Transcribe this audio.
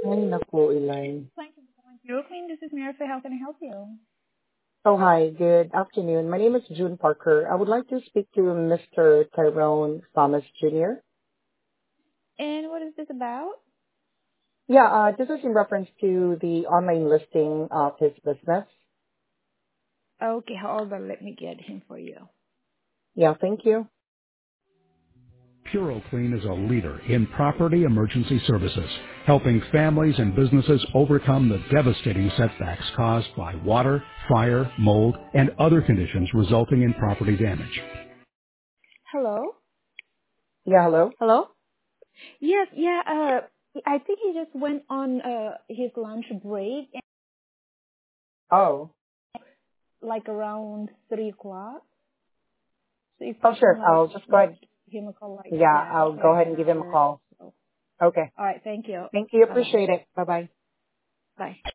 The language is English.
Ay, naku, Eli. Thank you for calling Euroclean. This is Mirafa. How can I help you? Oh, hi. Good afternoon. My name is June Parker. I would like to speak to Mr. Tyrone Thomas Jr. And what is this about? Yeah, this is in reference to the online listing of his business. Okay, hold on. Let me get him for you. Yeah, thank you. PuroClean is a leader in property emergency services, helping families and businesses overcome the devastating setbacks caused by water, fire, mold, and other conditions resulting in property damage. Hello? Yeah, hello? Hello? Yes, yeah, I think he just went on his lunch break and Oh. like around 3 o'clock. So if Oh, you can sure. like I'll just go ahead. give him a call like, Yeah, yeah, I'll go like ahead an and give him a hour. call. So. Okay. All right, thank you. Thank you. Bye-bye. Appreciate it. Bye-bye. Bye.